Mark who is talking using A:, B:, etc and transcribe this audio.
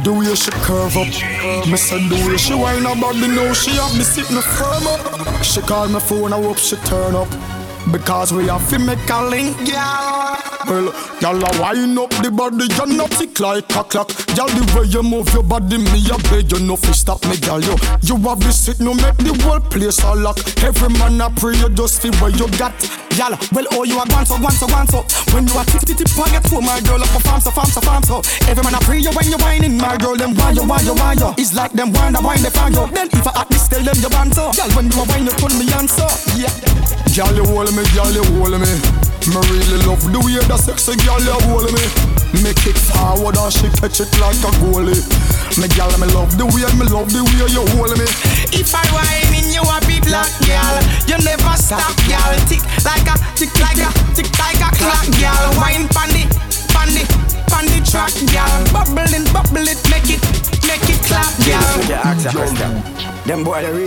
A: The way she curve up, me say the way she whine about me know she have me sitting firm up. She call my phone, I hope she turn up, because we have to make a link, girl. Well, y'all a wind up the body, you not tick like a clock. Y'all the way you move your body, me a beg you no fi stop me, girl. You have this sit, no make the whole place a lock. Every man a pray, you just feel what you got. Y'all, well, oh, you a gone so. When you a tip, I get to my girl up a farm so. Every man a pray you when you whining, my girl, them why you. It's like them wine they find you. Then if I at this, tell them you want so. Y'all, when you a wine, you turn me on so. Yeah. Girl, you hold me, Me really love the way that sexy girl you hold me. Make it forward and she catch it like a goalie. Me girl, me love the way you hold me.
B: If I whine in you a big black girl, you never stop, girl. Tick like a clock, girl. Wine pon the track, girl. Bubble it, make it clap, girl.
C: Them boy they